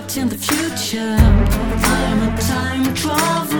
trapped in the future. I'm a time traveler.